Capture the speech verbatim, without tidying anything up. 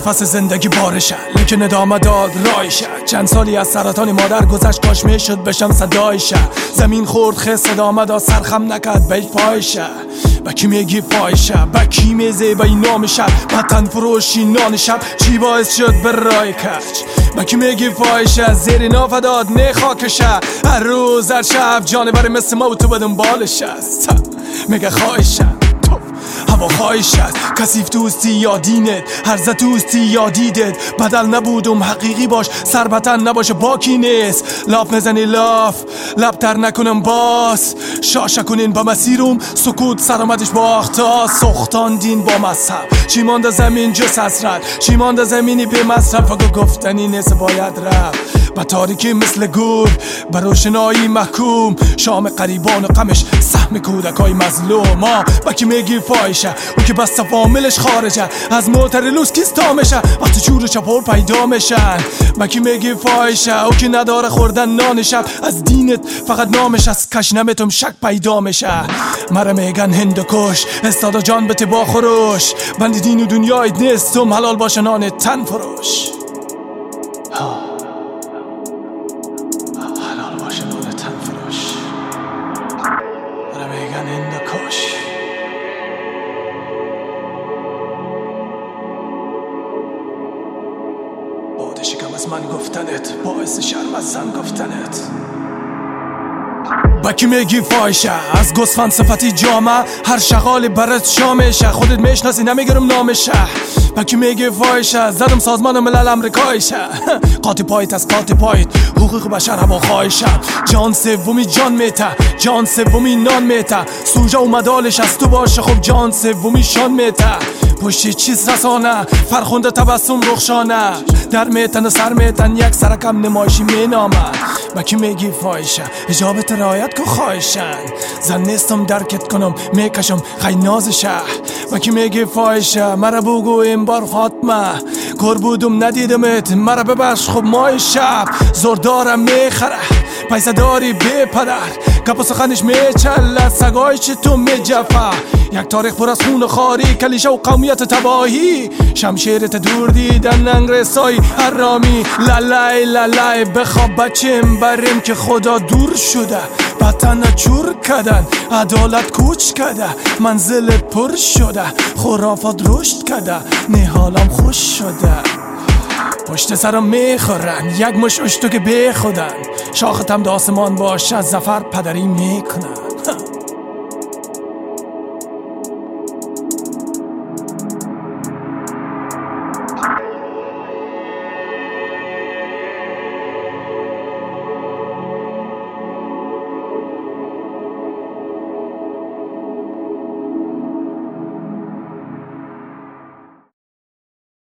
نفس زندگی بارشه، لیکن ادامه داد رایشه. چند سالی از سرطان مادر گذشت، کاش میشد بشم صدایشه. زمین خورد خس ادامه داد، سرخم نکرد به پایشه. با کی میگی فایشه، با کی میزه با این نام شب، وطن فروشی نان شب چی باعث شد به رای کش. با کی میگی فایشه، زیر ناف داد نه خاکشه. هر روز هر شب جانور مثل ما و تو بدون بالش است. میگه خواهشه هوا خواهش است، کسیف دوستی یا دینت، هرزه دوستی یا دیدت. بدل نبودم حقیقی باش، سربتن نباشه باکی نیست. لاف نزنی لاف، لبتر نکنم باز. شاشه کنین با مسیرم، سکوت سرامتش با اختا. سختان دین با مذهب، چی مانده زمین جز حسرت، چی مانده زمینی به مصرف. اگه گفتنی نیست باید رفت با تاریکی مثل گور، با روشنایی محکوم. شام قریبان و غمش، سهم کودکای مظلوم. با کی میگی فایشه، او که بسته فامیلش خارجه. از موتر لوس کیستا میشه وقتی چور چپور پیدا میشن. با کی میگی فایشه، او که نداره خوردن نان شب. از دینت فقط نامش، از کش نمیتم شک پیدا میشه. مرا میگن هندوکش، استادا جان بته با خروش. بند دین و دنیای نیستم، حلال باشه نان تن فروش. حلال باشه نان تن فروش. مرا میگن هندوکش. باده شکم از من گفتنت، باعث شرم از زن گفتنت. با کی میگی فایشه، از گسفند صفتی جامعه. هر شغالی برات شامشه، خودت میشناسی نمیگرم نامشه. با کی میگی فایشه، زدم سازمان ملل امریکایشه. قاطی پایت از قاطی پایت، حقوق بشر هوا خواهشه. جان سومی جان میته، جان سومی نان میته. سوژه و مدالش از تو باشه، خب جان سومی شان میته. پشتی چیز رسانه، فرخنده تبسم رخشانه. در میتن و سر میتن، یک سرکم نمایشی مینامه. با کی میگی فایشه، اجابت رایت که خواهشن. زن نیستم درکت کنم، میکشم خی نازشه. با کی میگی فایشه، مرا بگو این بار فاطمه. کار بودم ندیدمت، مرا ببخش خب مای شب. زور دارم میخره، پیسه داری بی پدر. کپ و سخنش میچله، سگای چی تو میجفه. یک تاریخ پر از خون خاری، کلیشه و قومیت تباهی. شمشیرت دور دیدن انگریسای حرامی. لالای لالای بخواب بچیم بریم که خدا دور شده. وطن چور کدن، عدالت کوچ کده. منزلت پر شده، خرافات رشد کده. نه حالم خوش شده، پشت سرم میخورن یک مش اشتو که بی خودن. شاختم داسمان باشه، زفر پدری میکنن.